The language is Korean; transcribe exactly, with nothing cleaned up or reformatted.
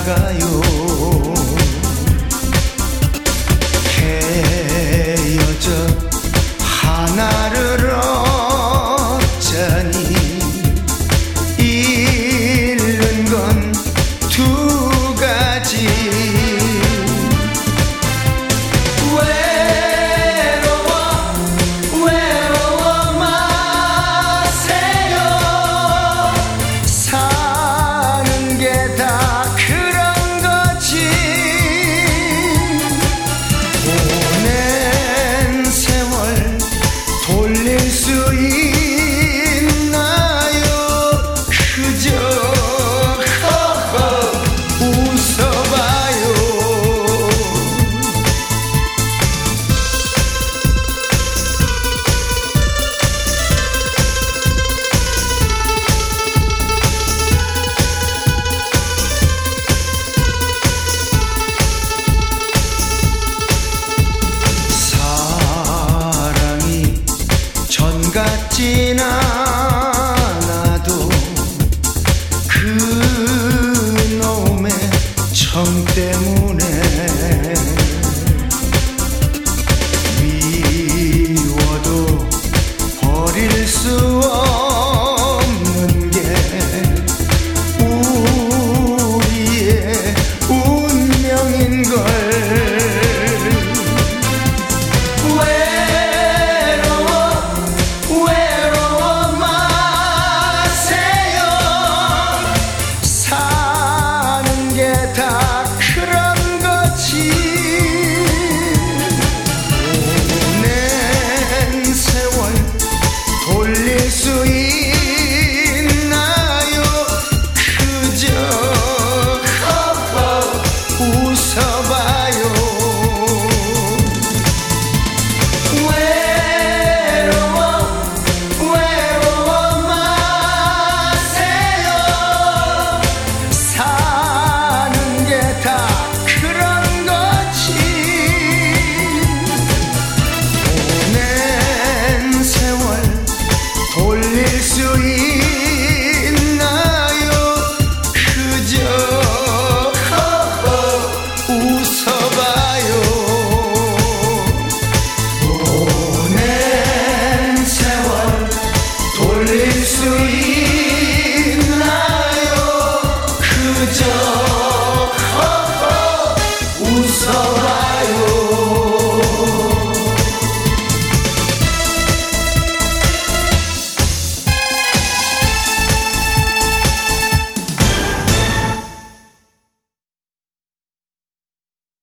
살아가요. 헤어져 하나를 얻자니 잃는 건 두 가지. 외로워 외로워 마세요. 사는 게 다 그런 거지. 보낸 세월 돌릴 수 있나요? 그저 웃어봐요. 사랑이 전 같진 않아도 그놈의 정 때문에 미워도 버릴 수 없는 게 우리의 운명인걸. 외로워 외로워 마세요. 사는 게 다 그런 거지. 보낸 세월 돌릴 수 있나요? 그저 웃어봐요. 외로워 외로워 마세요. 사는 게 다 그런 거지. 보낸 세월 돌릴 수 있나요? 그저 웃어봐요. 보낸 세월 돌릴 수 있나요?